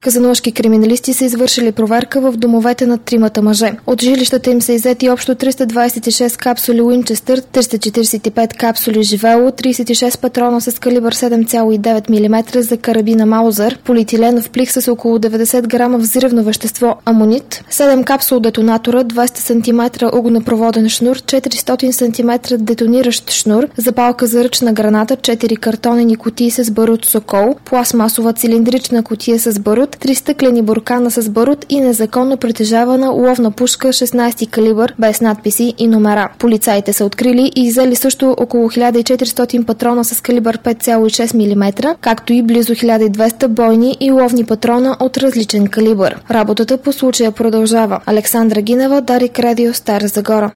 Казанлъшки криминалисти са извършили проверка в домовете на тримата мъже. От жилищата им са иззети общо 326 капсули Уинчестър, 345 капсули Живело, 36 патрона с калибър 7,9 мм за карабина Маузер, полиетиленов плик с около 90 грама взривно вещество амонит, 7 капсул детонатора, 20 см огнепроводен шнур, 400 см детониращ шнур, запалка за ръчна граната, 4 картонени кутии с барут Сокол, пластмасова цилиндрична кутия с барут, 3 стъклени буркана с барут и незаконно притежавана ловна пушка 16 калибър без надписи и номера. Полицаите са открили и иззели също около 1400 патрона с калибър 5,6 мм, както и близо 1200 бойни и ловни патрона от различен калибър. Работата по случая продължава. Александра Гинева, Дарик Радио, Стара Загора.